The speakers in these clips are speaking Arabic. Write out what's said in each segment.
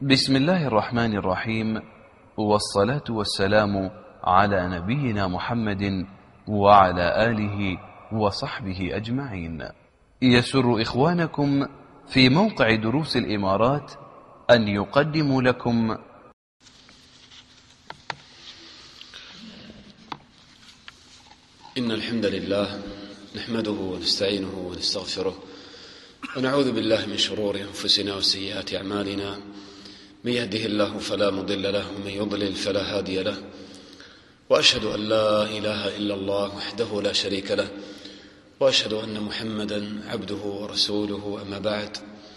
بسم الله الرحمن الرحيم، والصلاة والسلام على نبينا محمد وعلى آله وصحبه أجمعين. يسر إخوانكم في موقع دروس الإمارات أن يقدموا لكم إن الحمد لله نحمده ونستعينه ونستغفره ونعوذ بالله من شرور أنفسنا وسيئات أعمالنا، من يهده الله فلا مضل له ومن يضلل فلا هادي له، وأشهد أن لا إله إلا الله وحده لا شريك له، وأشهد أن محمدا عبده ورسوله. أما بعد،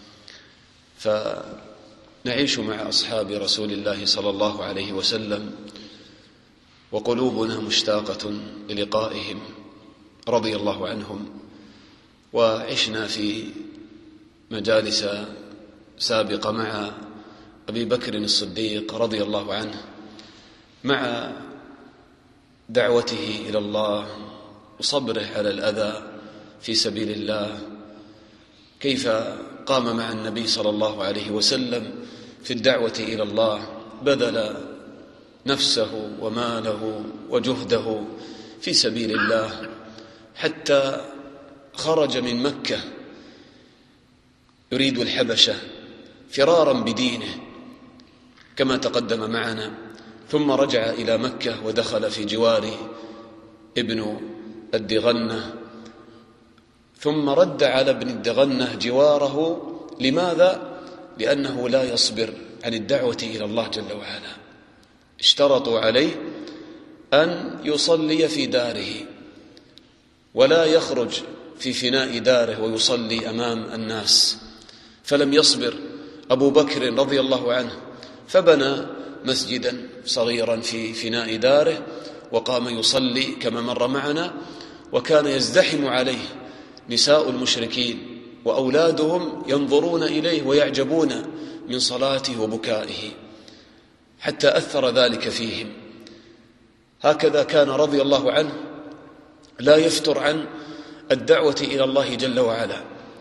فنعيش مع أصحاب رسول الله صلى الله عليه وسلم وقلوبنا مشتاقة للقائهم رضي الله عنهم، وعشنا في مجالس سابقة مع أبي بكر الصديق رضي الله عنه، مع دعوته إلى الله وصبره على الأذى في سبيل الله، كيف قام مع النبي صلى الله عليه وسلم في الدعوة إلى الله، بذل نفسه وماله وجهده في سبيل الله حتى خرج من مكة يريد الحبشة فرارا بدينه كما تقدم معنا، ثم رجع إلى مكة ودخل في جوار ابن الدغنة، ثم رد على ابن الدغنة جواره. لماذا؟ لأنه لا يصبر عن الدعوة إلى الله جل وعلا. اشترطوا عليه أن يصلي في داره ولا يخرج في فناء داره ويصلي أمام الناس، فلم يصبر أبو بكر رضي الله عنه، فبنى مسجدا صغيرا في فناء داره وقام يصلي كما مر معنا، وكان يزدحم عليه نساء المشركين وأولادهم ينظرون إليه ويعجبون من صلاته وبكائه حتى أثر ذلك فيهم. هكذا كان رضي الله عنه لا يفتر عن الدعوة إلى الله جل وعلا.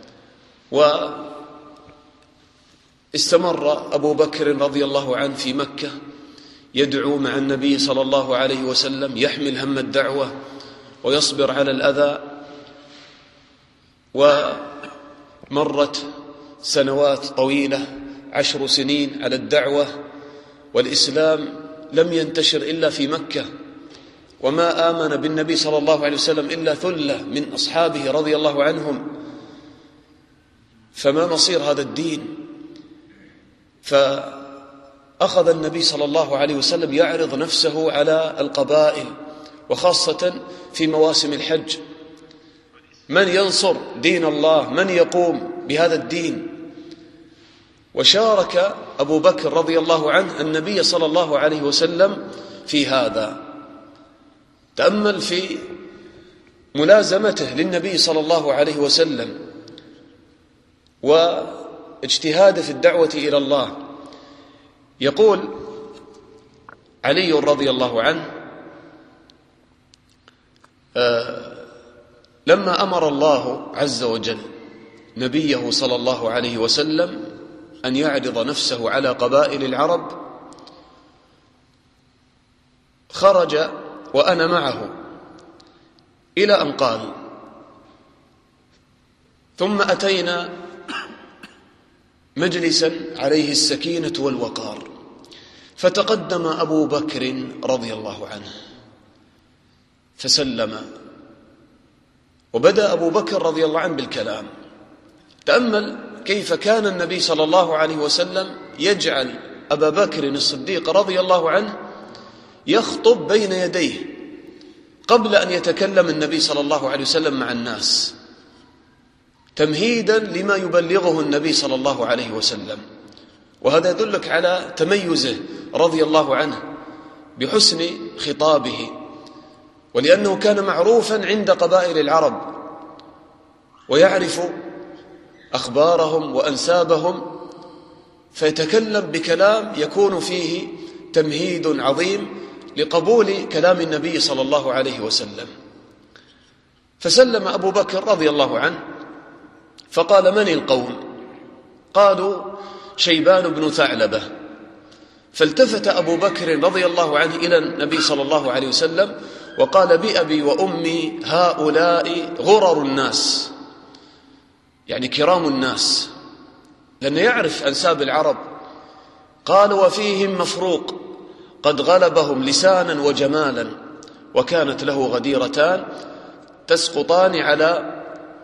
واستمر أبو بكر رضي الله عنه في مكة يدعو مع النبي صلى الله عليه وسلم، يحمل هم الدعوة ويصبر على الأذى. ومرت سنوات طويلة، 10 سنين على الدعوة، والإسلام لم ينتشر إلا في مكة، وما آمن بالنبي صلى الله عليه وسلم إلا ثلة من أصحابه رضي الله عنهم. فما مصير هذا الدين؟ فأخذ النبي صلى الله عليه وسلم يعرض نفسه على القبائل، وخاصة في مواسم الحج، من ينصر دين الله، من يقوم بهذا الدين. وشارك أبو بكر رضي الله عنه النبي صلى الله عليه وسلم في هذا. تأمل في ملازمته للنبي صلى الله عليه وسلم واجتهاده في الدعوة إلى الله. يقول علي رضي الله عنه: لما أمر الله عز وجل نبيه صلى الله عليه وسلم أن يعرض نفسه على قبائل العرب، خرج وأنا معه، إلى أن قال: ثم أتينا مجلسا عليه السكينة والوقار، فتقدم أبو بكر رضي الله عنه فسلم، وبدأ أبو بكر رضي الله عنه بالكلام. تأمل كيف كان النبي صلى الله عليه وسلم يجعل أبا بكر الصديق رضي الله عنه يخطب بين يديه قبل أن يتكلم النبي صلى الله عليه وسلم مع الناس، تمهيدا لما يبلغه النبي صلى الله عليه وسلم. وهذا يدلك على تميزه رضي الله عنه بحسن خطابه، ولأنه كان معروفا عند قبائل العرب ويعرف أخبارهم وأنسابهم، فيتكلم بكلام يكون فيه تمهيد عظيم لقبول كلام النبي صلى الله عليه وسلم. فسلم أبو بكر رضي الله عنه فقال: من القوم؟ قالوا: شيبان بن ثعلبة. فالتفت أبو بكر رضي الله عنه إلى النبي صلى الله عليه وسلم وقال: بأبي وأمي هؤلاء غرر الناس، يعني كرام الناس، لأنه يعرف أنساب العرب. قال: وفيهم مفروق قد غلبهم لسانا وجمالا، وكانت له غديرتان تسقطان على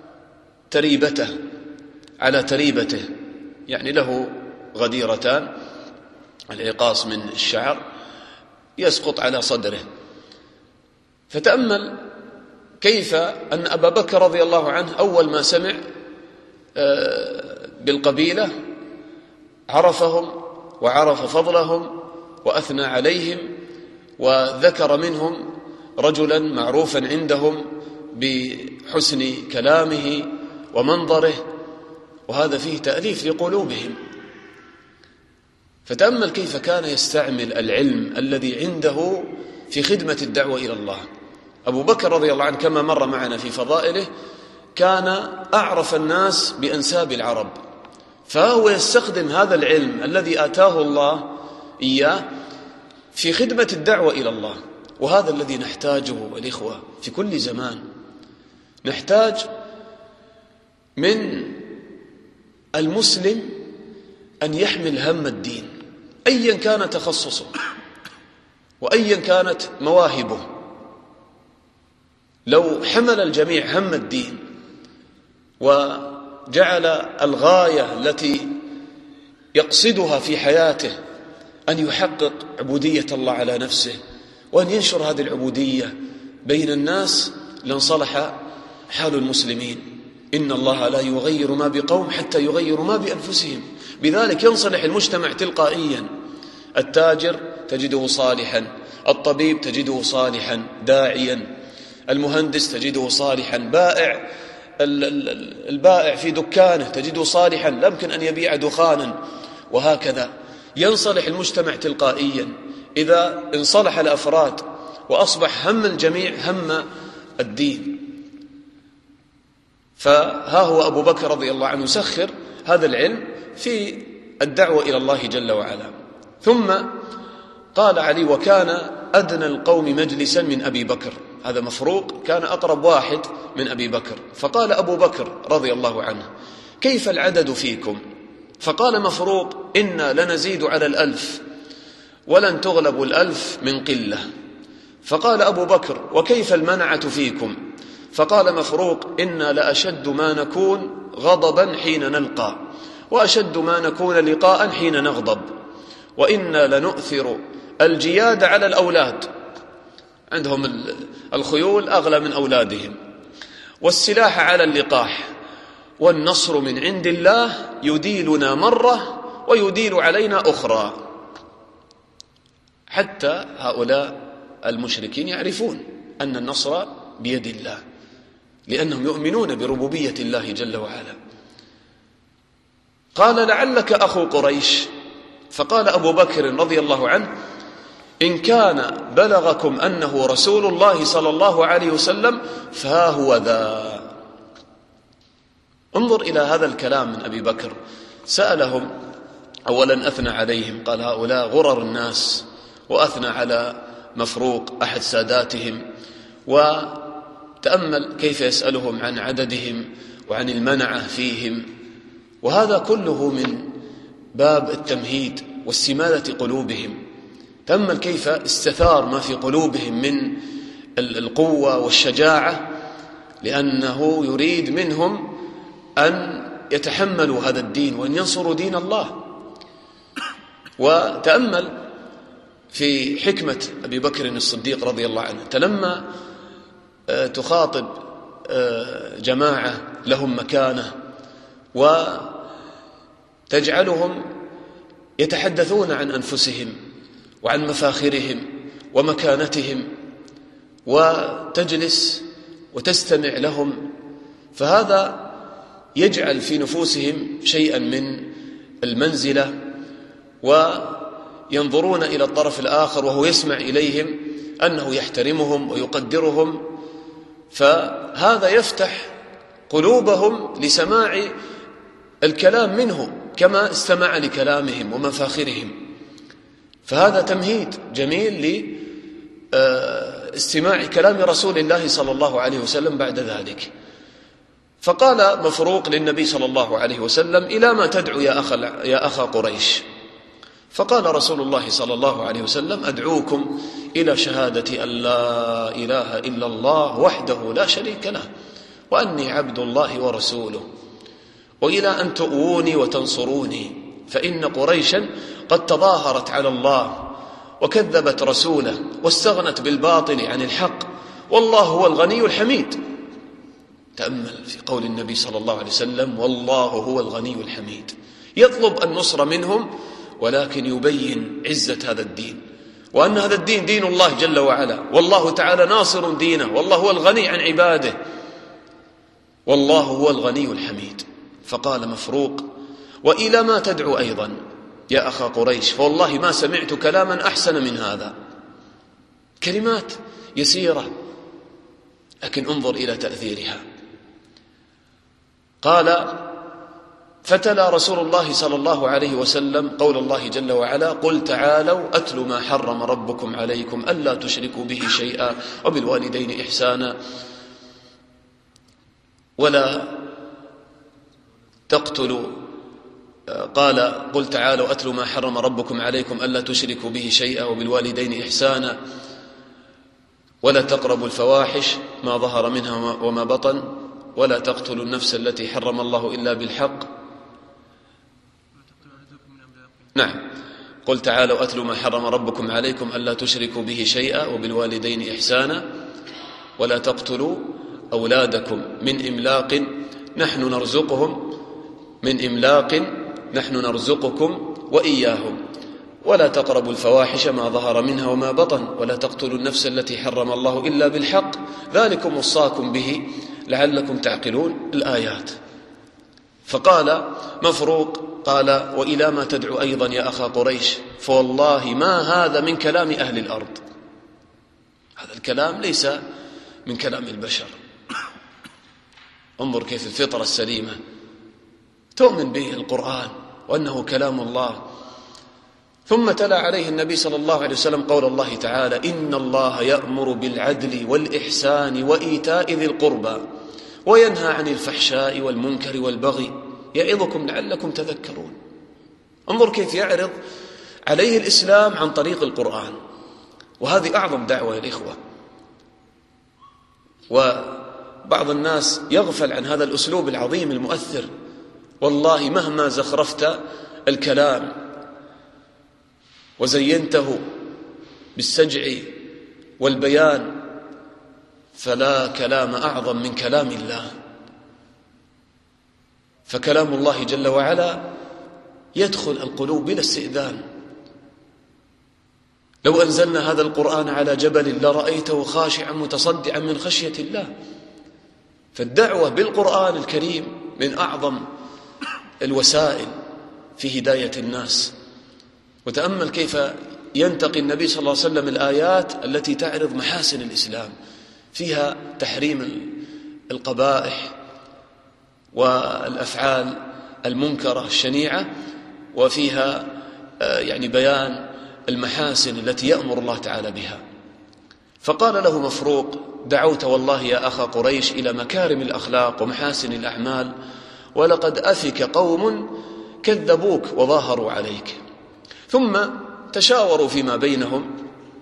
تريبته، يعني له غديرتان، العقاص من الشعر يسقط على صدره. فتأمل كيف أن أبا بكر رضي الله عنه أول ما سمع بالقبيلة عرفهم وعرف فضلهم وأثنى عليهم، وذكر منهم رجلا معروفا عندهم بحسن كلامه ومنظره، وهذا فيه تأليف لقلوبهم. فتأمل كيف كان يستعمل العلم الذي عنده في خدمة الدعوة إلى الله. أبو بكر رضي الله عنه كما مر معنا في فضائله كان أعرف الناس بأنساب العرب، فهو يستخدم هذا العلم الذي آتاه الله إياه في خدمة الدعوة إلى الله. وهذا الذي نحتاجه الإخوة في كل زمان. نحتاج من المسلم أن يحمل هم الدين أيا كان تخصصه وأيا كانت مواهبه. لو حمل الجميع هم الدين وجعل الغاية التي يقصدها في حياته أن يحقق عبودية الله على نفسه وأن ينشر هذه العبودية بين الناس، لانصلح حال المسلمين. إن الله لا يغير ما بقوم حتى يغيروا ما بأنفسهم. بذلك ينصلح المجتمع تلقائيا. التاجر تجده صالحا، الطبيب تجده صالحا داعيا، المهندس تجده صالحا، البائع في دكانه تجده صالحا لا يمكن أن يبيع دخانا، وهكذا ينصلح المجتمع تلقائيا إذا انصلح الأفراد وأصبح هم الجميع هم الدين. فها هو أبو بكر رضي الله عنه سخر هذا العلم في الدعوة إلى الله جل وعلا. ثم قال علي: وكان أدنى القوم مجلسا من أبي بكر. هذا مفروق كان أقرب واحد من أبي بكر. فقال أبو بكر رضي الله عنه: كيف العدد فيكم؟ فقال مفروق: إنا لنزيد على 1000 ولن تغلب 1000 من قلة. فقال أبو بكر: وكيف المنعة فيكم؟ فقال مفروق: إنا لأشد ما نكون غضبا حين نلقى، وأشد ما نكون لقاء حين نغضب، وإنا لنؤثر الجياد على الأولاد، عندهم الخيول أغلى من أولادهم، والسلاح على اللقاح، والنصر من عند الله يديلنا مرة ويديل علينا أخرى. حتى هؤلاء المشركين يعرفون أن النصر بيد الله، لأنهم يؤمنون بربوبية الله جل وعلا. قال: لعلك أخو قريش. فقال أبو بكر رضي الله عنه: إن كان بلغكم أنه رسول الله صلى الله عليه وسلم فها هو ذا. انظر إلى هذا الكلام من أبي بكر. سألهم أولا، أثنى عليهم، قال: هؤلاء غرر الناس، وأثنى على مفروق أحد ساداتهم، وتأمل كيف يسألهم عن عددهم وعن المنعة فيهم. وهذا كله من باب التمهيد واستمالة قلوبهم. تأمل كيف استثار ما في قلوبهم من القوة والشجاعة، لأنه يريد منهم أن يتحملوا هذا الدين وأن ينصروا دين الله. وتأمل في حكمة أبي بكر الصديق رضي الله عنه، لما تخاطب جماعة لهم مكانة وتجعلهم يتحدثون عن أنفسهم وعن مفاخرهم ومكانتهم، وتجلس وتستمع لهم، فهذا يجعل في نفوسهم شيئا من المنزلة، وينظرون إلى الطرف الآخر وهو يسمع إليهم أنه يحترمهم ويقدرهم، فهذا يفتح قلوبهم لسماع الكلام منه. كما استمع لكلامهم ومفاخرهم. فهذا تمهيد جميل لاستماع كلام رسول الله صلى الله عليه وسلم بعد ذلك. فقال مفروق للنبي صلى الله عليه وسلم: إلى ما تدعو يا أخا قريش؟ فقال رسول الله صلى الله عليه وسلم: أدعوكم إلى شهادة أن لا إله إلا الله وحده لا شريك له وأني عبد الله ورسوله، وإلى أن تؤووني وتنصروني، فإن قريشا قد تظاهرت على الله وكذبت رسوله واستغنت بالباطل عن الحق، والله هو الغني الحميد. تأمل في قول النبي صلى الله عليه وسلم: والله هو الغني الحميد. يطلب النصر منهم، ولكن يبين عزة هذا الدين، وأن هذا الدين دين الله جل وعلا، والله تعالى ناصر دينه، والله هو الغني عن عباده، والله هو الغني الحميد. فقال مفروق: وإلى ما تدعو أيضا يا أخا قريش؟ فوالله ما سمعت كلاما أحسن من هذا. كلمات يسيرة، لكن انظر إلى تأثيرها. قال: فتلا رسول الله صلى الله عليه وسلم قول الله جل وعلا: قل تعالوا أتل ما حرم ربكم عليكم ألا تشركوا به شيئا وبالوالدين إحسانا ولا تقتلوا. قال: قل تعالوا أتل ما حرم ربكم عليكم ألا تشركوا به شيئا وبالوالدين إحسانا ولا تقربوا الفواحش ما ظهر منها وما بطن ولا تقتلوا النفس التي حرم الله إلا بالحق. نعم. قل تعالوا أتل ما حرم ربكم عليكم ألا تشركوا به شيئا وبالوالدين إحسانا ولا تقتلوا أولادكم من إملاق نحن نرزقكم وإياهم ولا تقربوا الفواحش ما ظهر منها وما بطن ولا تقتلوا النفس التي حرم الله إلا بالحق ذلكم وصاكم به لعلكم تعقلون. الآيات. فقال مفروق قال: وإلى ما تدعو أيضا يا أخا قريش؟ فوالله ما هذا من كلام أهل الأرض. هذا الكلام ليس من كلام البشر. انظر كيف الفطرة السليمة تؤمن به القرآن وأنه كلام الله. ثم تلا عليه النبي صلى الله عليه وسلم قول الله تعالى: إن الله يأمر بالعدل والإحسان وإيتاء ذي القربى وينهى عن الفحشاء والمنكر والبغي يعظكم لعلكم تذكرون. انظر كيف يعرض عليه الإسلام عن طريق القرآن، وهذه أعظم دعوة يا الإخوة. وبعض الناس يغفل عن هذا الأسلوب العظيم المؤثر. والله مهما زخرفت الكلام وزينته بالسجع والبيان فلا كلام أعظم من كلام الله. فكلام الله جل وعلا يدخل القلوب بلا استئذان. لو أنزلنا هذا القرآن على جبل لرأيته خاشعا متصدعا من خشية الله. فالدعوة بالقرآن الكريم من أعظم الوسائل في هداية الناس. وتأمل كيف ينتقي النبي صلى الله عليه وسلم الآيات التي تعرض محاسن الإسلام، فيها تحريم القبائح والأفعال المنكرة الشنيعة، وفيها بيان المحاسن التي يأمر الله تعالى بها. فقال له مفروق: دعوت والله يا أخا قريش إلى مكارم الأخلاق ومحاسن الأعمال، ولقد أفك قوم كذبوك وظاهروا عليك. ثم تشاوروا فيما بينهم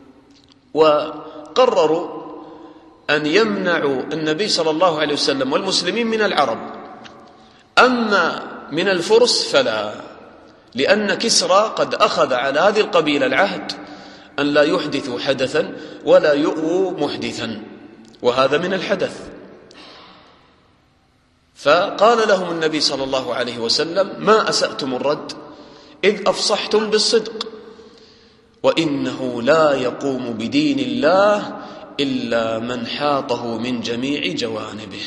وقرروا أن يمنعوا النبي صلى الله عليه وسلم والمسلمين من العرب، أما من الفرس فلا، لأن كسرى قد أخذ على هذه القبيلة العهد أن لا يحدثوا حدثا ولا يؤووا محدثا، وهذا من الحدث. فقال لهم النبي صلى الله عليه وسلم: ما أسأتم الرد إذ أفصحتم بالصدق، وإنه لا يقوم بدين الله إلا من حاطه من جميع جوانبه.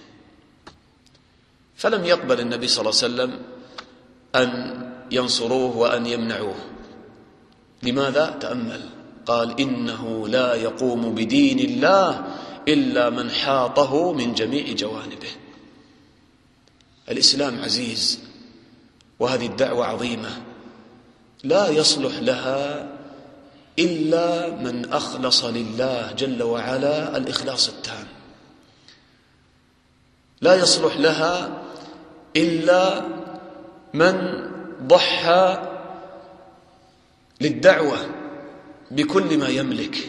فلم يقبل النبي صلى الله عليه وسلم أن ينصروه وأن يمنعوه. لماذا؟ تأمل. قال: إنه لا يقوم بدين الله إلا من حاطه من جميع جوانبه. الإسلام عزيز وهذه الدعوة عظيمة لا يصلح لها إلا من أخلص لله جل وعلا الإخلاص التام، لا يصلح لها إلا من ضحى للدعوة بكل ما يملك.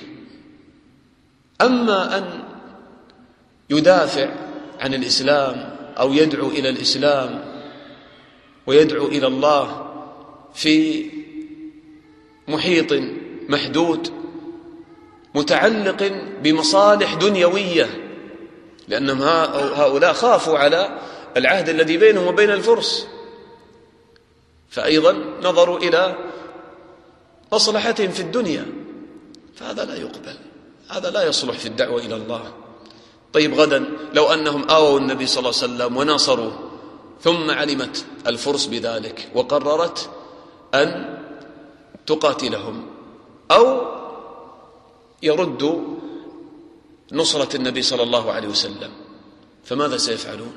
أما أن يدافع عن الإسلام أو يدعو إلى الإسلام ويدعو إلى الله في محيط محدود متعلق بمصالح دنيوية، لأنهم هؤلاء خافوا على العهد الذي بينهم وبين الفرس، فأيضا نظروا إلى مصلحتهم في الدنيا، فهذا لا يقبل، هذا لا يصلح في الدعوة إلى الله. طيب غدا لو أنهم آووا النبي صلى الله عليه وسلم وناصروه، ثم علمت الفرس بذلك وقررت أن تقاتلهم أو يردوا نصرة النبي صلى الله عليه وسلم، فماذا سيفعلون؟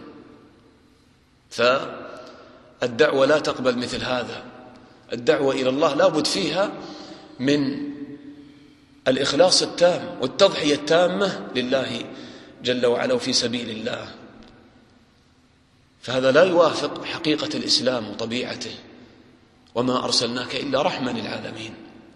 فالدعوة لا تقبل مثل هذا. الدعوة إلى الله لا بد فيها من الإخلاص التام والتضحية التامة لله جل وعلا وفي سبيل الله، فهذا لا يوافق حقيقة الإسلام وطبيعته، وما أرسلناك إلا رحمة للعالمين.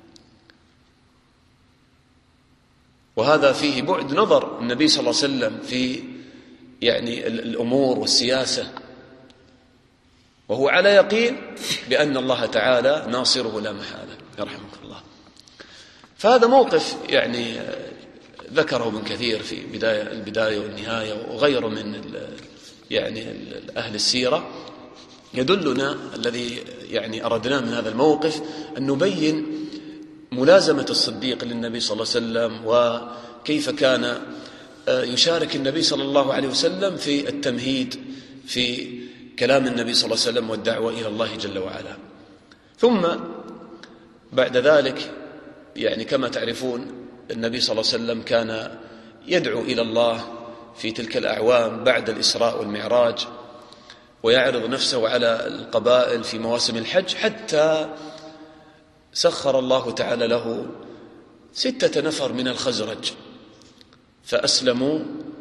وهذا فيه بعد نظر النبي صلى الله عليه وسلم في الأمور والسياسة، وهو على يقين بأن الله تعالى ناصره لا محالة، يرحمك الله. فهذا موقف ذكره ابن كثير في البداية والنهاية وغيره من أهل السيرة، يدلنا الذي أردناه من هذا الموقف أن نبين ملازمة الصديق للنبي صلى الله عليه وسلم، وكيف كان يشارك النبي صلى الله عليه وسلم في التمهيد في كلام النبي صلى الله عليه وسلم والدعوة إلى الله جل وعلا. ثم بعد ذلك كما تعرفون النبي صلى الله عليه وسلم كان يدعو إلى الله في تلك الأعوام بعد الإسراء والمعراج، ويعرض نفسه على القبائل في مواسم الحج، حتى سخر الله تعالى له 6 نفر من الخزرج فأسلموا،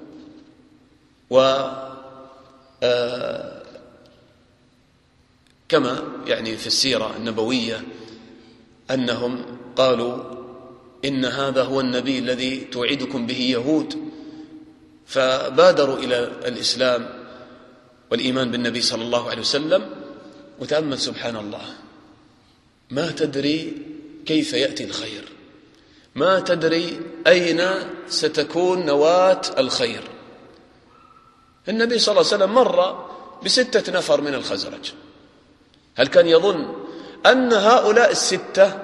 كما في السيرة النبوية أنهم قالوا إن هذا هو النبي الذي توعدكم به يهود، فبادروا إلى الإسلام والإيمان بالنبي صلى الله عليه وسلم. وتأمل سبحان الله، ما تدري كيف يأتي الخير، ما تدري أين ستكون نواة الخير. النبي صلى الله عليه وسلم مر ب6 نفر من الخزرج، هل كان يظن أن هؤلاء 6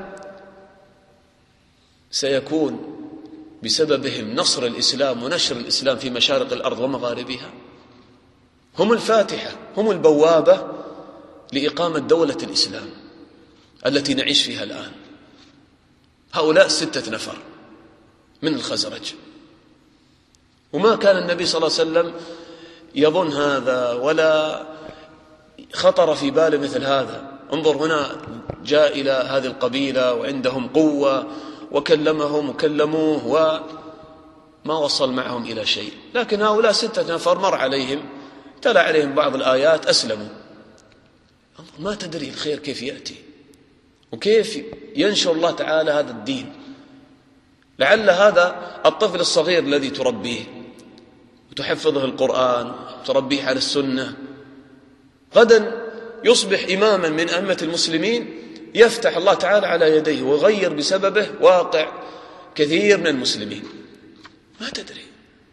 سيكون بسببهم نصر الإسلام ونشر الإسلام في مشارق الأرض ومغاربها؟ هم الفاتحة، هم البوابة لإقامة دولة الإسلام التي نعيش فيها الآن. هؤلاء 6 نفر من الخزرج، وما كان النبي صلى الله عليه وسلم يظن هذا ولا خطر في باله مثل هذا. انظر هنا، جاء إلى هذه القبيلة وعندهم قوة وكلمهم وكلموه وما وصل معهم إلى شيء، لكن هؤلاء 6 نفر مر عليهم، تلا عليهم بعض الآيات، أسلموا. ما تدري الخير كيف يأتي وكيف ينشر الله تعالى هذا الدين. لعل هذا الطفل الصغير الذي تربيه وتحفظه القرآن وتربيه على السنة، غدا يصبح إماما من أئمة المسلمين، يفتح الله تعالى على يديه ويغير بسببه واقع كثير من المسلمين. ما تدري.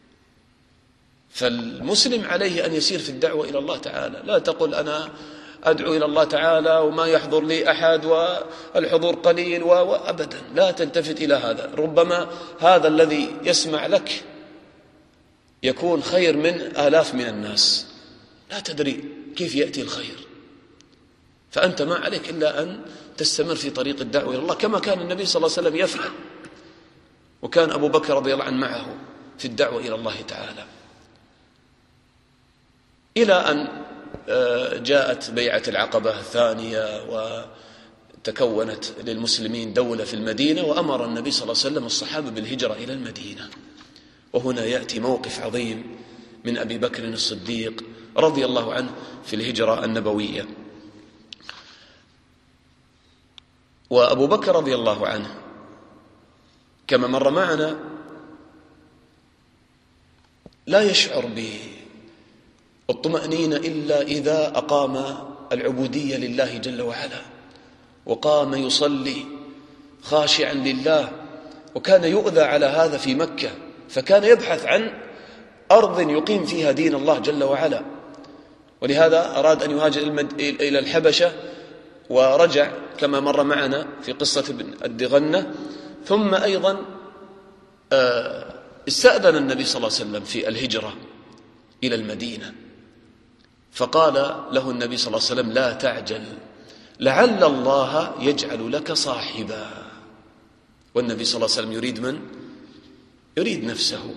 فالمسلم عليه أن يسير في الدعوة إلى الله تعالى، لا تقل أنا أدعو إلى الله تعالى وما يحضر لي أحد والحضور قليل وأبدا، لا تلتفت إلى هذا. ربما هذا الذي يسمع لك يكون خير من آلاف من الناس، لا تدري كيف يأتي الخير. فأنت ما عليك إلا أن تستمر في طريق الدعوة إلى الله كما كان النبي صلى الله عليه وسلم يفعل، وكان أبو بكر رضي الله عنه معه في الدعوة إلى الله تعالى، إلى أن جاءت بيعة العقبة الثانية وتكونت للمسلمين دولة في المدينة، وأمر النبي صلى الله عليه وسلم الصحابة بالهجرة إلى المدينة. وهنا يأتي موقف عظيم من أبي بكر الصديق رضي الله عنه في الهجرة النبوية. وأبو بكر رضي الله عنه كما مر معنا لا يشعر بالطمأنينة إلا إذا أقام العبودية لله جل وعلا، وقام يصلي خاشعا لله. وكان يؤذى على هذا في مكة، فكان يبحث عن أرض يقيم فيها دين الله جل وعلا، ولهذا أراد أن يهاجر إلى الحبشة، ورجع كما مر معنا في قصة ابن الدغنة. ثم أيضا استأذن النبي صلى الله عليه وسلم في الهجرة إلى المدينة، فقال له النبي صلى الله عليه وسلم: لا تعجل، لعل الله يجعل لك صاحبا. والنبي صلى الله عليه وسلم يريد من؟ يريد نفسه.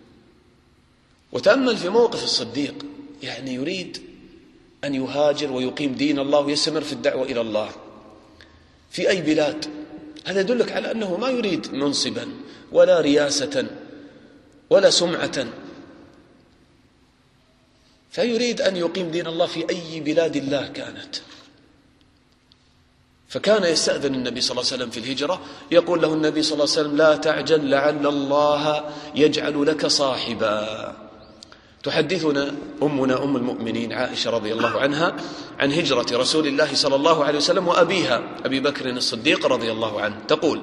وتأمل في موقف الصديق، يعني يريد أن يهاجر ويقيم دين الله ويستمر في الدعوة إلى الله في أي بلاد. هذا يدلك على أنه ما يريد منصبا ولا رياسة ولا سمعة، فيريد أن يقيم دين الله في أي بلاد الله كانت. فكان يستأذن النبي صلى الله عليه وسلم في الهجرة، يقول له النبي صلى الله عليه وسلم: لا تعجل، لعل الله يجعل لك صاحبا. تحدثنا أمنا أم المؤمنين عائشة رضي الله عنها عن هجرة رسول الله صلى الله عليه وسلم وأبيها أبي بكر الصديق رضي الله عنه، تقول: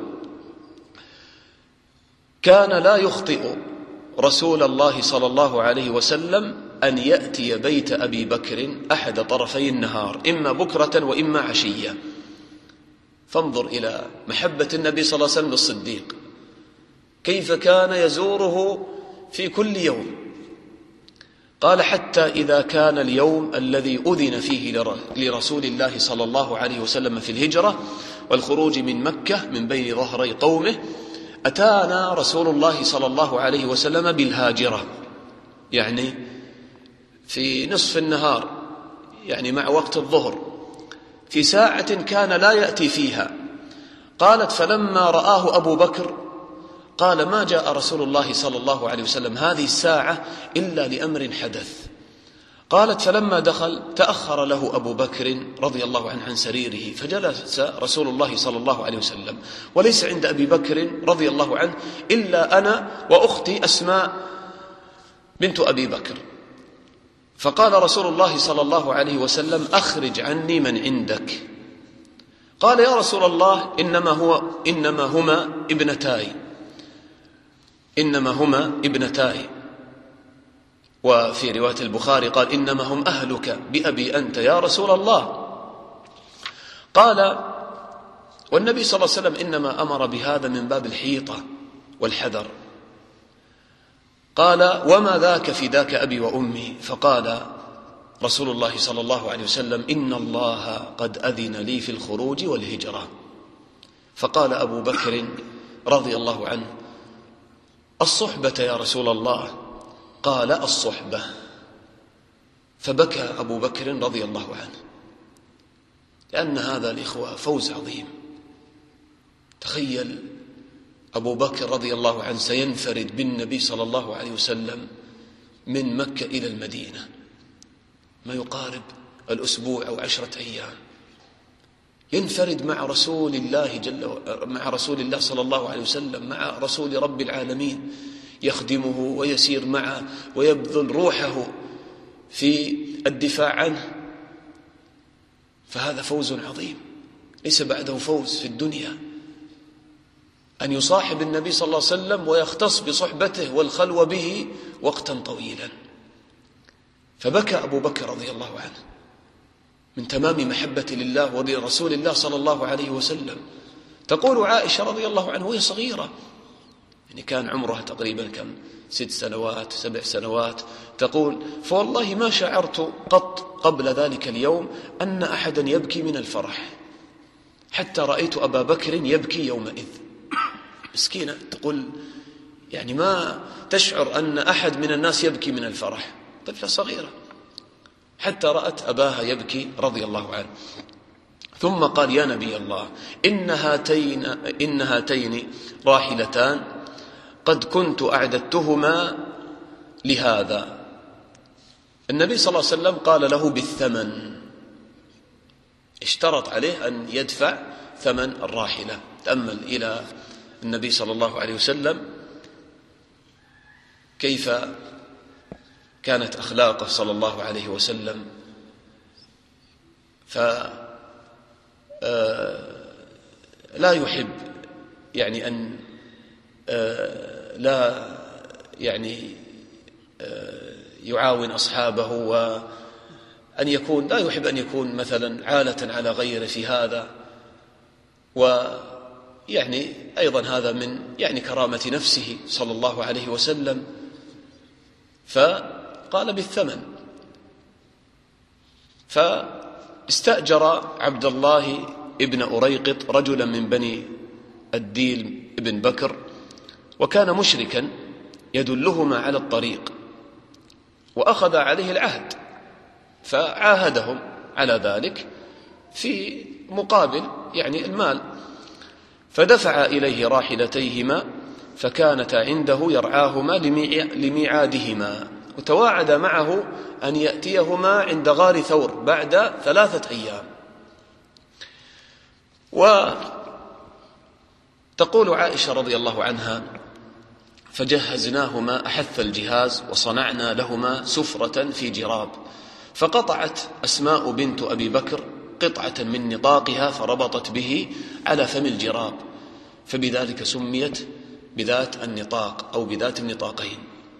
كان لا يخطئ رسول الله صلى الله عليه وسلم أن يأتي بيت أبي بكر أحد طرفي النهار، إما بكرة وإما عشية. فانظر إلى محبة النبي صلى الله عليه وسلم للصديق، كيف كان يزوره في كل يوم. قال: حتى إذا كان اليوم الذي أذن فيه لرسول الله صلى الله عليه وسلم في الهجرة والخروج من مكة من بين ظهري قومه، أتانا رسول الله صلى الله عليه وسلم بالهاجرة، يعني في نصف النهار، يعني مع وقت الظهر، في ساعة كان لا يأتي فيها. قالت: فلما رآه أبو بكر قال: ما جاء رسول الله صلى الله عليه وسلم هذه الساعة إلا لأمر حدث. قالت: فلما دخل تأخر له أبو بكر رضي الله عنه عن سريره، فجلس رسول الله صلى الله عليه وسلم، وليس عند أبي بكر رضي الله عنه إلا أنا وأختي أسماء بنت أبي بكر. فقال رسول الله صلى الله عليه وسلم: أخرج عني من عندك. قال: يا رسول الله، إنما هما ابنتاي. وفي رواية البخاري قال: إنما هم أهلك بأبي أنت يا رسول الله. قال: والنبي صلى الله عليه وسلم إنما أمر بهذا من باب الحيطة والحذر. قال: وما ذاك في ذاك أبي وأمي. فقال رسول الله صلى الله عليه وسلم: إن الله قد أذن لي في الخروج والهجرة. فقال أبو بكر رضي الله عنه: الصحبة يا رسول الله. قال: الصحبة. فبكى أبو بكر رضي الله عنه، لأن هذا الإخوة فوز عظيم. تخيل أبو بكر رضي الله عنه سينفرد بالنبي صلى الله عليه وسلم من مكة إلى المدينة، ما يقارب الأسبوع أو 10 أيام، ينفرد مع رسول الله صلى الله عليه وسلم، مع رسول رب العالمين، يخدمه ويسير معه ويبذل روحه في الدفاع عنه. فهذا فوز عظيم، ليس بعده فوز في الدنيا أن يصاحب النبي صلى الله عليه وسلم ويختص بصحبته والخلوة به وقتا طويلا. فبكى أبو بكر رضي الله عنه من تمام محبة لله ولرسول الله صلى الله عليه وسلم. تقول عائشة رضي الله عنها وهي صغيرة، يعني كان عمرها تقريبا 6 سنوات 7 سنوات، تقول: فوالله ما شعرت قط قبل ذلك اليوم أن أحدا يبكي من الفرح، حتى رأيت أبا بكر يبكي يومئذ. مسكينة، تقول يعني ما تشعر أن أحد من الناس يبكي من الفرح، طفلة صغيرة. حتى رأت أباها يبكي رضي الله عنه. ثم قال: يا نبي الله، إن هاتين راحلتان قد كنت أعددتهما لهذا. النبي صلى الله عليه وسلم قال له: بالثمن، اشترط عليه أن يدفع ثمن الراحلة. تأمل إلى النبي صلى الله عليه وسلم كيف كانت أخلاقه صلى الله عليه وسلم. لا يحب يعني أن لا يعني يعاون أصحابه، وأن يكون لا يحب أن يكون مثلا عالة على غيره في هذا، ويعني أيضا هذا من يعني كرامة نفسه صلى الله عليه وسلم. فقال: بالثمن. فاستأجر عبد الله ابن أريقط رجلا من بني الديل ابن بكر، وكان مشركا يدلهما على الطريق، وأخذ عليه العهد، فعاهدهم على ذلك في مقابل يعني المال. فدفع إليه راحلتيهما فكانتا عنده يرعاهما لميعادهما، وتواعد معه أن يأتيهما عند غار ثور بعد 3 أيام. وتقول عائشة رضي الله عنها: فجهزناهما أحث الجهاز وصنعنا لهما سفرة في جراب، فقطعت أسماء بنت أبي بكر قطعة من نطاقها فربطت به على فم الجراب، فبذلك سميت بذات النطاق أو بذات النطاقين.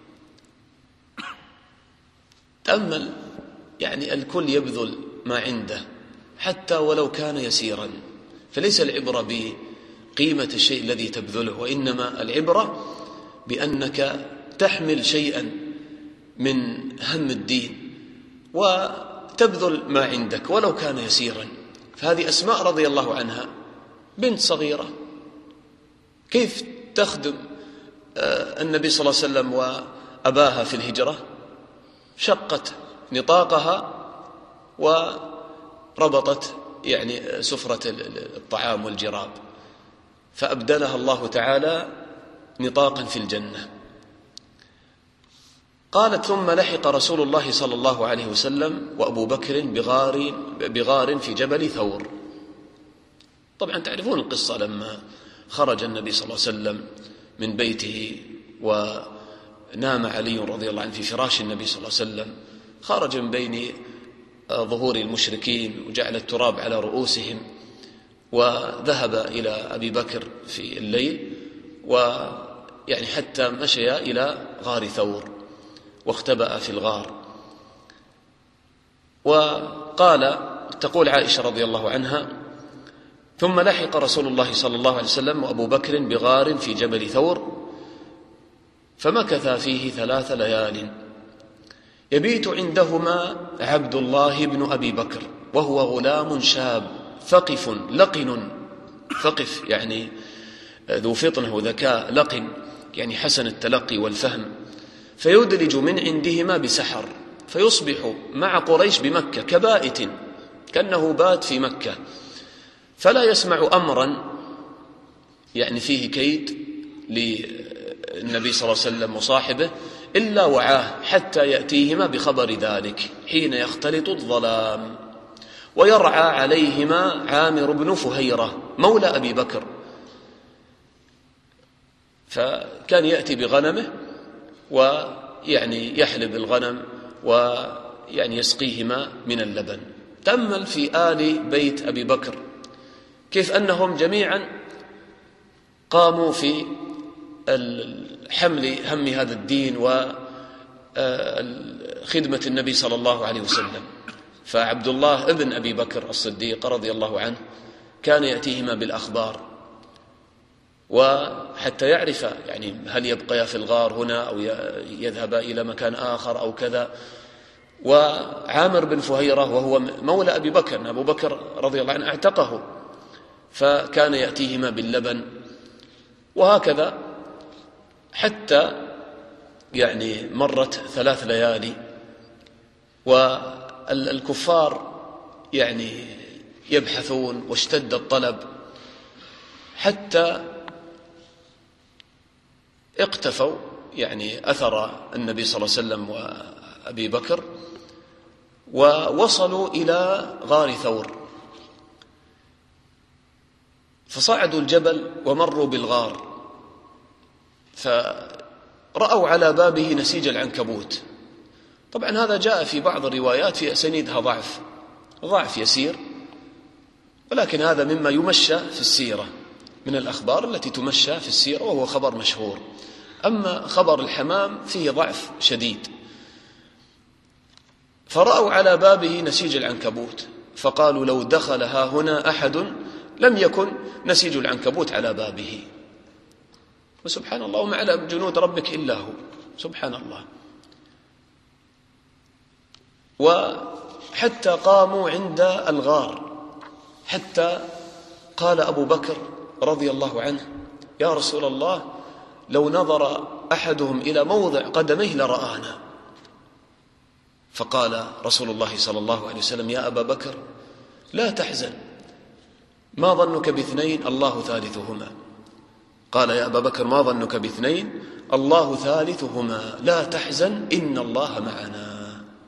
تأمل يعني الكل يبذل ما عنده حتى ولو كان يسيرا، فليس العبرة بقيمة الشيء الذي تبذله، وإنما العبرة بأنك تحمل شيئا من هم الدين وتبذل ما عندك ولو كان يسيرا. فهذه أسماء رضي الله عنها بنت صغيرة، كيف تخدم النبي صلى الله عليه وسلم وأباها في الهجرة؟ شقت نطاقها وربطت يعني سفرة الطعام والجراب، فأبدلها الله تعالى نطاقا في الجنة. قالت: ثم لحق رسول الله صلى الله عليه وسلم وأبو بكر بغار في جبل ثور. طبعا تعرفون القصة، لما خرج النبي صلى الله عليه وسلم من بيته ونام علي رضي الله عنه في فراش النبي صلى الله عليه وسلم، خرج من بين ظهور المشركين وجعل التراب على رؤوسهم، وذهب إلى أبي بكر في الليل، ويعني حتى مشي إلى غار ثور واختبأ في الغار. وقال، تقول عائشة رضي الله عنها: ثم لحق رسول الله صلى الله عليه وسلم وأبو بكر بغار في جبل ثور، فمكث فيه 3 ليال، يبيت عندهما عبد الله بن أبي بكر وهو غلام شاب ثقف لقن، ثقف يعني ذو فطنة وذكاء، لقن يعني حسن التلقي والفهم، فيدلج من عندهما بسحر، فيصبح مع قريش بمكة كبائت، كأنه بات في مكة، فلا يسمع أمرا يعني فيه كيد للنبي صلى الله عليه وسلم وصاحبه إلا وعاه حتى يأتيهما بخبر ذلك حين يختلط الظلام. ويرعى عليهما عامر بن فهيرة مولى أبي بكر، فكان يأتي بغنمه ويعني يحلب الغنم ويعني يسقيهما من اللبن. تأمل في آل بيت أبي بكر كيف أنهم جميعا قاموا في حمل هم هذا الدين وخدمة النبي صلى الله عليه وسلم. فعبد الله ابن أبي بكر الصديق رضي الله عنه كان يأتيهما بالأخبار، وحتى يعرف يعني هل يبقيا في الغار هنا أو يذهبا إلى مكان آخر أو كذا. وعامر بن فهيرة وهو مولى أبي بكر، أبو بكر رضي الله عنه اعتقه، فكان يأتيهما باللبن، وهكذا حتى يعني مرت 3 ليالي، والكفار يعني يبحثون، واشتد الطلب حتى اقتفوا يعني أثر النبي صلى الله عليه وسلم وأبي بكر، ووصلوا إلى غار ثور، فصعدوا الجبل ومروا بالغار، فرأوا على بابه نسيج العنكبوت. طبعا هذا جاء في بعض الروايات في أسانيدها ضعف يسير، ولكن هذا مما يمشى في السيرة من الأخبار التي تمشى في السيرة، وهو خبر مشهور. أما خبر الحمام فيه ضعف شديد. فرأوا على بابه نسيج العنكبوت، فقالوا لو دخل ها هنا أحد لم يكن نسيج العنكبوت على بابه. وسبحان الله، وما على جنود ربك إلا هو، سبحان الله. وحتى قاموا عند الغار، حتى قال أبو بكر رضي الله عنه: يا رسول الله، لو نظر أحدهم إلى موضع قدميه لرآنا. فقال رسول الله صلى الله عليه وسلم: يا أبا بكر لا تحزن، ما ظنك باثنين الله ثالثهما. قال: يا أبا بكر ما ظنك باثنين الله ثالثهما، لا تحزن إن الله معنا.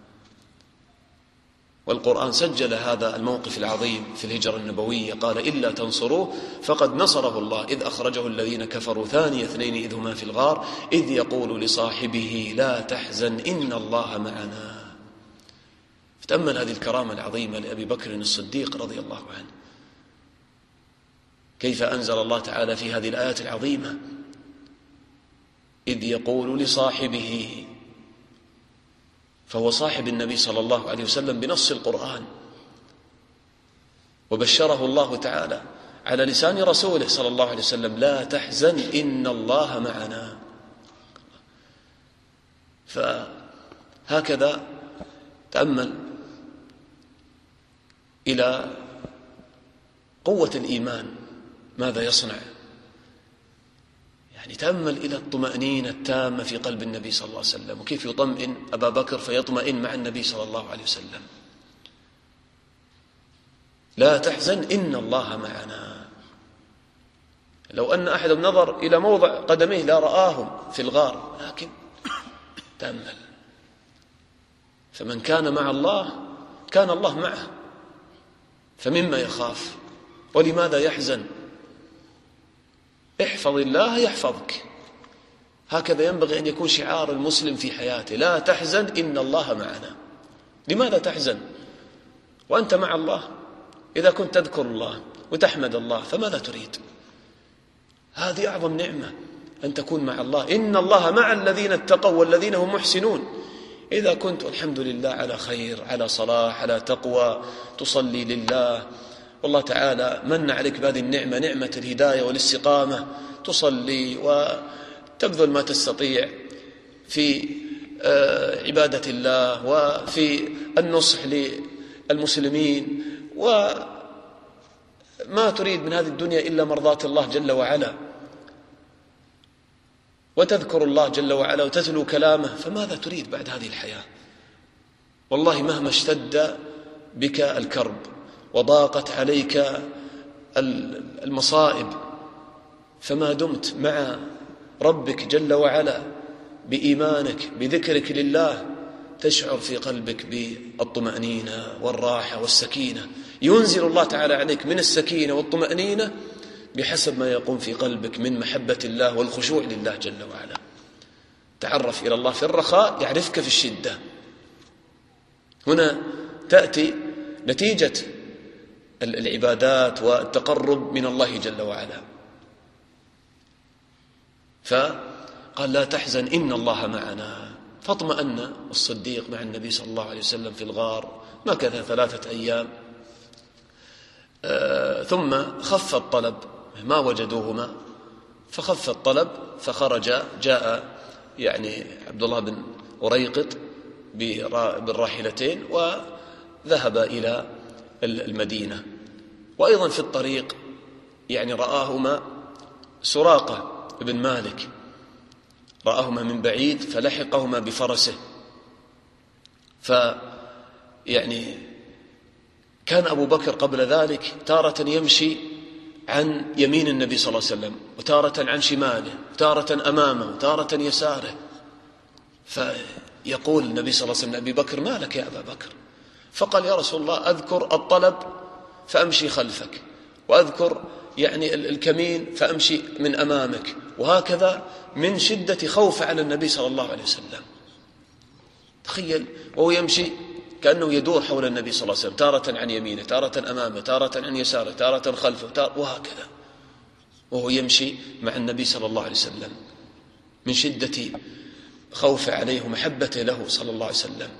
والقرآن سجل هذا الموقف العظيم في الهجرة النبوية، قال: إلا تنصروه فقد نصره الله إذ أخرجه الذين كفروا ثاني اثنين إذ هما في الغار إذ يقول لصاحبه لا تحزن إن الله معنا. فتأمل هذه الكرامة العظيمة لأبي بكر الصديق رضي الله عنه، كيف أنزل الله تعالى في هذه الآيات العظيمة: إذ يقول لصاحبه، فهو صاحب النبي صلى الله عليه وسلم بنص القرآن، وبشره الله تعالى على لسان رسوله صلى الله عليه وسلم: لا تحزن إن الله معنا. فهكذا تأمل إلى قوة الإيمان ماذا يصنع، يعني تأمل إلى الطمأنينة التامة في قلب النبي صلى الله عليه وسلم، وكيف يطمئن أبا بكر فيطمئن مع النبي صلى الله عليه وسلم. لا تحزن إن الله معنا. لو أن أحدهم نظر إلى موضع قدميه لا رآهم في الغار، لكن تأمل، فمن كان مع الله كان الله معه، فمما يخاف ولماذا يحزن؟ احفظ الله يحفظك. هكذا ينبغي أن يكون شعار المسلم في حياته: لا تحزن إن الله معنا. لماذا تحزن وأنت مع الله؟ إذا كنت تذكر الله وتحمد الله فماذا تريد؟ هذه أعظم نعمة، أن تكون مع الله. إن الله مع الذين اتقوا والذين هم محسنون. إذا كنت الحمد لله على خير، على صلاح، على تقوى، تصلي لله، والله تعالى من عليك بهذه النعمة، نعمة الهداية والاستقامة، تصلي وتبذل ما تستطيع في عبادة الله وفي النصح للمسلمين، وما تريد من هذه الدنيا إلا مرضاة الله جل وعلا، وتذكر الله جل وعلا وتتلو كلامه، فماذا تريد بعد هذه الحياة؟ والله مهما اشتد بك الكرب وضاقت عليك المصائب، فما دمت مع ربك جل وعلا بإيمانك بذكرك لله، تشعر في قلبك بالطمأنينة والراحة والسكينة. ينزل الله تعالى عليك من السكينة والطمأنينة بحسب ما يقوم في قلبك من محبة الله والخشوع لله جل وعلا. تعرف إلى الله في الرخاء يعرفك في الشدة. هنا تأتي نتيجة العبادات والتقرب من الله جل وعلا. فقال: لا تحزن إن الله معنا. فاطمأن الصديق مع النبي صلى الله عليه وسلم في الغار، مكث 3 أيام، ثم خف الطلب، ما وجدوهما، فخف الطلب فخرج. جاء يعني عبد الله بن أريقط بالراحلتين وذهب إلى المدينة. وأيضا في الطريق يعني رآهما سراقة بن مالك، رآهما من بعيد فلحقهما بفرسه، يعني كان أبو بكر قبل ذلك تارة يمشي عن يمين النبي صلى الله عليه وسلم، وتارة عن شماله، وتارة أمامه، وتارة يساره. فيقول النبي صلى الله عليه وسلم أبي بكر: ما لك يا أبا بكر؟ فقال: يا رسول الله، أذكر الطلب فأمشي خلفك، وأذكر يعني الكمين فأمشي من أمامك، وهكذا من شدة خوف على النبي صلى الله عليه وسلم. تخيل وهو يمشي كأنه يدور حول النبي صلى الله عليه وسلم، تارة عن يمينه، تارة أمامه، تارة عن يساره، تارة خلفه، وهكذا وهو يمشي مع النبي صلى الله عليه وسلم من شدة خوفه عليه ومحبته له صلى الله عليه وسلم.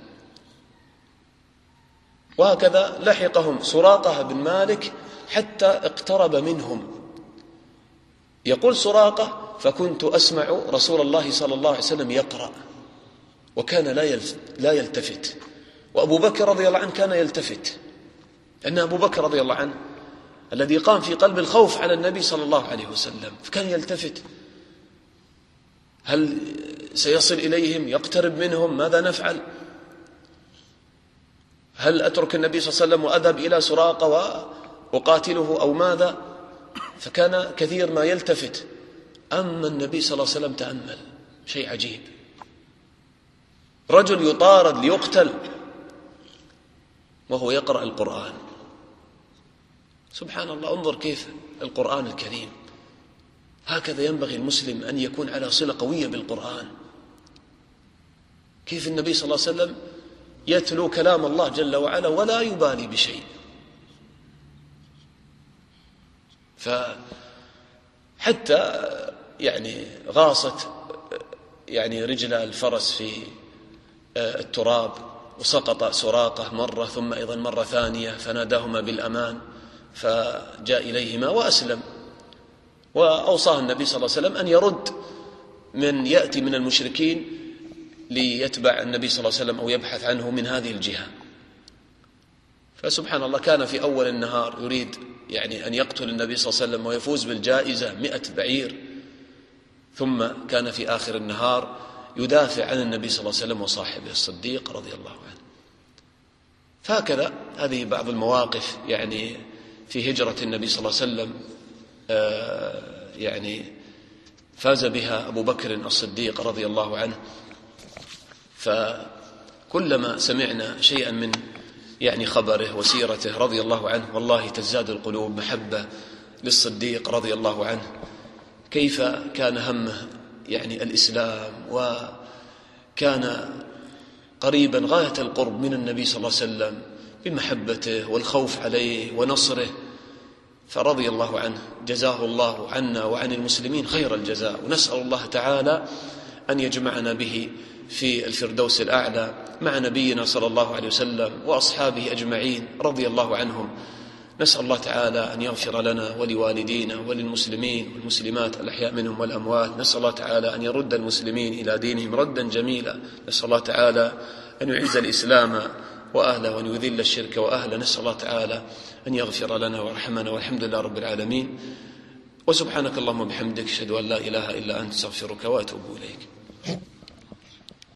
وهكذا لحقهم سراقة بن مالك حتى اقترب منهم. يقول سراقة: فكنت أسمع رسول الله صلى الله عليه وسلم يقرأ وكان لا يلتفت، وأبو بكر رضي الله عنه كان يلتفت، لأن أبو بكر رضي الله عنه الذي قام في قلب الخوف على النبي صلى الله عليه وسلم فكان يلتفت: هل سيصل إليهم؟ يقترب منهم؟ ماذا نفعل؟ هل أترك النبي صلى الله عليه وسلم وأذهب إلى سراقة وأقاتله أو ماذا؟ فكان كثير ما يلتفت. أما النبي صلى الله عليه وسلم تأمل شيء عجيب، رجل يطارد ليقتل وهو يقرأ القرآن. سبحان الله، انظر كيف القرآن الكريم. هكذا ينبغي المسلم أن يكون على صلة قوية بالقرآن. كيف النبي صلى الله عليه وسلم يتلو كلام الله جل وعلا ولا يبالي بشيء. فحتى يعني غاصت يعني رجل الفرس في التراب وسقط سراقة مرة، ثم أيضا مرة ثانية، فناداهما بالأمان فجاء إليهما وأسلم. وأوصاه النبي صلى الله عليه وسلم أن يرد من يأتي من المشركين ليتبع النبي صلى الله عليه وسلم أو يبحث عنه من هذه الجهة. فسبحان الله، كان في أول النهار يريد يعني أن يقتل النبي صلى الله عليه وسلم ويفوز بالجائزة 100 بعير، ثم كان في آخر النهار يدافع عن النبي صلى الله عليه وسلم وصاحبه الصديق رضي الله عنه. فهكذا هذه بعض المواقف يعني في هجرة النبي صلى الله عليه وسلم يعني فاز بها أبو بكر الصديق رضي الله عنه. فكلما سمعنا شيئا من يعني خبره وسيرته رضي الله عنه والله تزداد القلوب محبة للصديق رضي الله عنه، كيف كان همه يعني الإسلام، وكان قريبا غاية القرب من النبي صلى الله عليه وسلم بمحبته والخوف عليه ونصره. فرضي الله عنه، جزاه الله عنا وعن المسلمين خير الجزاء، ونسأل الله تعالى أن يجمعنا به في الفردوس الأعلى مع نبينا صلى الله عليه وسلم وأصحابه أجمعين رضي الله عنهم. نسأل الله تعالى أن يغفر لنا ولوالدينا وللمسلمين والمسلمات الأحياء منهم والأموات. نسأل الله تعالى أن يرد المسلمين إلى دينهم ردا جميلا. نسأل الله تعالى أن يعز الإسلام وأهله وأن يذل الشرك وأهله. نسأل الله تعالى أن يغفر لنا ويرحمنا، والحمد لله رب العالمين. وسبحانك اللهم وبحمدك، أشهد أن لا إله إلا أنت، أستغفرك وأتوب إليك.